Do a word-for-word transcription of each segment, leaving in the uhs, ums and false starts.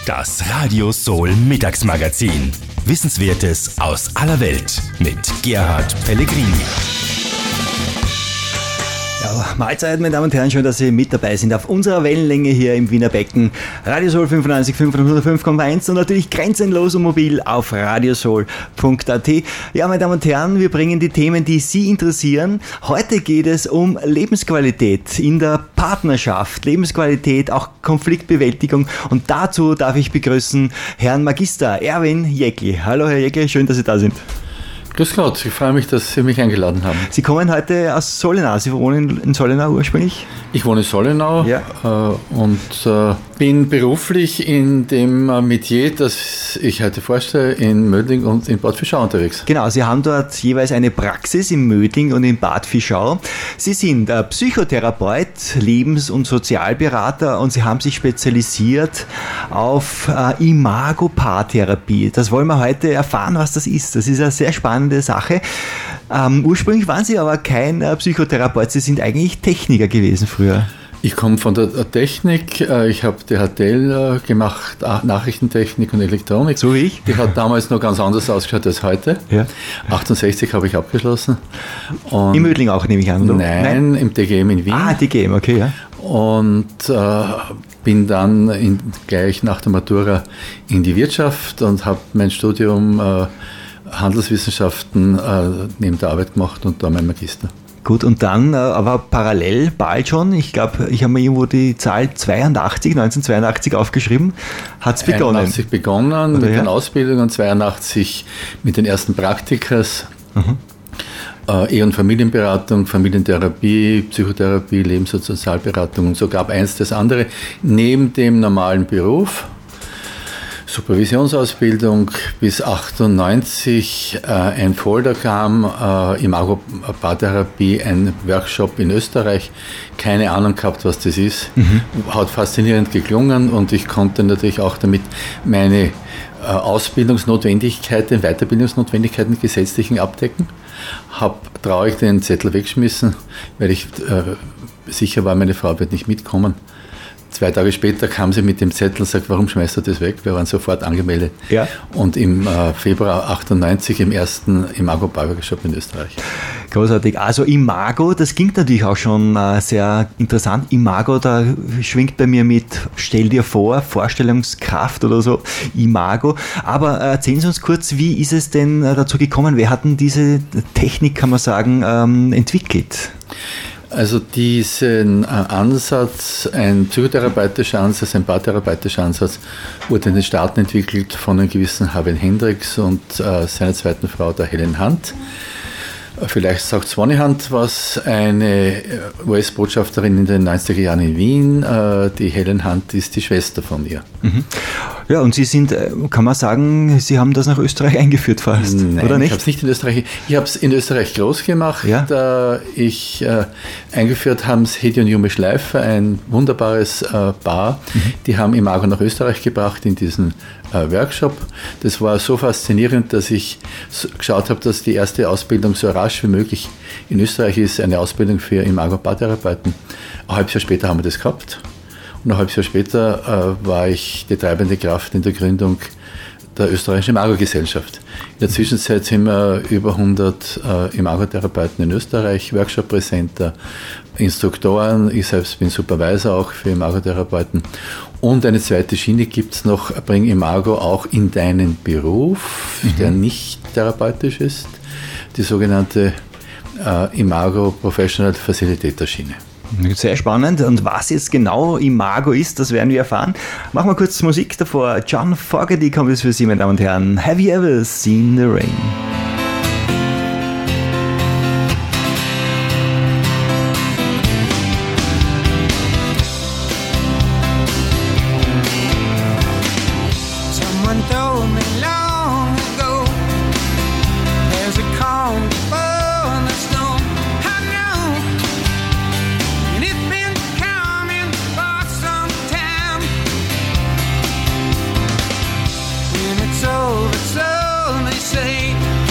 Das Radio Soul Mittagsmagazin. Wissenswertes aus aller Welt mit Gerhard Pellegrini. Ja, Mahlzeit, meine Damen und Herren, schön, dass Sie mit dabei sind auf unserer Wellenlänge hier im Wiener Becken. Radio Soul fünfundneunzig Komma fünf und hundertfünf Komma eins und natürlich grenzenlos und mobil auf radiosoul punkt a t. Ja, meine Damen und Herren, wir bringen die Themen, die Sie interessieren. Heute geht es um Lebensqualität in der Partnerschaft, Lebensqualität, auch Konfliktbewältigung. Und dazu darf ich begrüßen Herrn Magister Erwin Jäckli. Hallo Herr Jäckli, schön, dass Sie da sind. Grüß Gott, ich freue mich, dass Sie mich eingeladen haben. Sie kommen heute aus Sollenau. Sie wohnen in Sollenau ursprünglich? Ich wohne in Sollenau, ja. äh, und äh, bin beruflich in dem äh, Metier, das ich heute vorstelle, in Mödling und in Bad Fischau unterwegs. Genau, Sie haben dort jeweils eine Praxis in Mödling und in Bad Fischau. Sie sind äh, Psychotherapeut, Lebens- und Sozialberater und Sie haben sich spezialisiert auf äh, Imago-Paartherapie. Das wollen wir heute erfahren, was das ist. Das ist eine sehr spannende Sache. Ähm, ursprünglich waren Sie aber kein äh, Psychotherapeut, Sie sind eigentlich Techniker gewesen früher. Ich komme von der Technik, ich habe D H T L gemacht, Nachrichtentechnik und Elektronik. So wie ich? Die hat damals noch ganz anders ausgeschaut als heute. Ja. achtundsechzig habe ich abgeschlossen. Und Im Mödling auch, nehme ich an, oder? Nein, Nein, im T G M in Wien. Ah, T G M, okay, ja. Und äh, bin dann in, gleich nach der Matura in die Wirtschaft und habe mein Studium äh, Handelswissenschaften äh, neben der Arbeit gemacht und da mein Magister. Gut, und dann, aber parallel, bald schon, ich glaube, ich habe mir irgendwo die Zahl zweiundachtzig, neunzehnhundertzweiundachtzig aufgeschrieben, hat es begonnen. einundachtzig begonnen Oder mit ja? den Ausbildungen, zweiundachtzig mit den ersten Praktikas, mhm. äh, Ehe- und Familienberatung, Familientherapie, Psychotherapie, Lebens- und Sozialberatung und so gab eins das andere neben dem normalen Beruf. Supervisionsausbildung bis achtundneunzig äh, ein Folder kam, äh, Imago-Paartherapie, ein Workshop in Österreich, keine Ahnung gehabt, was das ist, mhm. hat faszinierend geklungen und ich konnte natürlich auch damit meine äh, Ausbildungsnotwendigkeiten, Weiterbildungsnotwendigkeiten gesetzlichen abdecken, habe traurig den Zettel weggeschmissen, weil ich äh, sicher war, meine Frau wird nicht mitkommen. Zwei Tage später kam sie mit dem Zettel und sagt, warum schmeißt du das weg? Wir waren sofort angemeldet. Ja. Und im äh, Februar achtundneunzig im ersten Imago-Paar-Workshop in Österreich. Großartig. Also Imago, das klingt natürlich auch schon äh, sehr interessant. Imago, da schwingt bei mir mit, stell dir vor, Vorstellungskraft oder so, Imago. Aber äh, erzählen Sie uns kurz, wie ist es denn äh, dazu gekommen? Wer hat denn diese Technik, kann man sagen, ähm, entwickelt? Also diesen Ansatz, ein psychotherapeutischer Ansatz, ein paartherapeutischer Ansatz, wurde in den Staaten entwickelt von einem gewissen Harvey Hendricks und äh, seiner zweiten Frau, der Helen Hunt. Vielleicht sagt Swanee Hunt was, eine U S-Botschafterin in den neunziger Jahren in Wien. Äh, die Helen Hunt ist die Schwester von ihr. Mhm. Ja, und Sie sind, kann man sagen, Sie haben das nach Österreich eingeführt fast, Nein, oder nicht? ich habe es nicht in Österreich, ich habe es in Österreich groß gemacht. Ja? Da ich äh, eingeführt haben es Hedi und Jume Schleifer, ein wunderbares äh, Paar. Mhm. Die haben Imago nach Österreich gebracht in diesen äh, Workshop. Das war so faszinierend, dass ich so geschaut habe, dass die erste Ausbildung so rasch wie möglich in Österreich ist, eine Ausbildung für Imago-Paartherapeuten. Ein halbes Jahr später haben wir das gehabt. Und ein halbes Jahr später äh, war ich die treibende Kraft in der Gründung der österreichischen Imago-Gesellschaft. In der Zwischenzeit sind wir über hundert äh, Imago-Therapeuten in Österreich, Workshop-Präsenter, Instruktoren, ich selbst bin Supervisor auch für Imago-Therapeuten. Und eine zweite Schiene gibt es noch, bring Imago auch in deinen Beruf, mhm. der nicht therapeutisch ist, die sogenannte äh, Imago Professional Facilitator Schiene. Sehr spannend. Und was jetzt genau Imago ist, das werden wir erfahren. Machen wir kurz Musik davor. John Fogerty kommt jetzt für Sie, meine Damen und Herren. Have you ever seen the rain? It's over, so they say.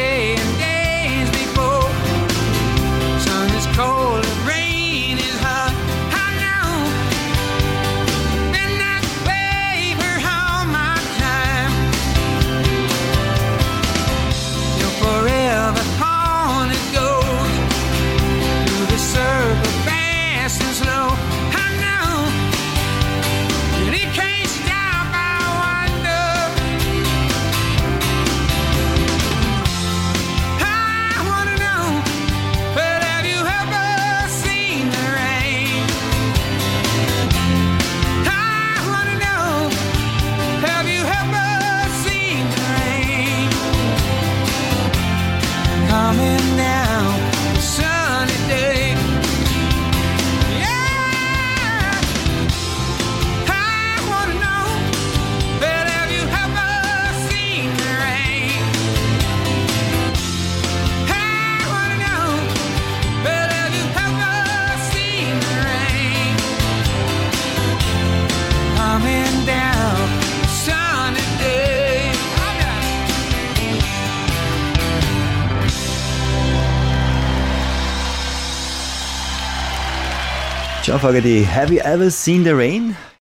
John Fogerty, have you ever seen the rain?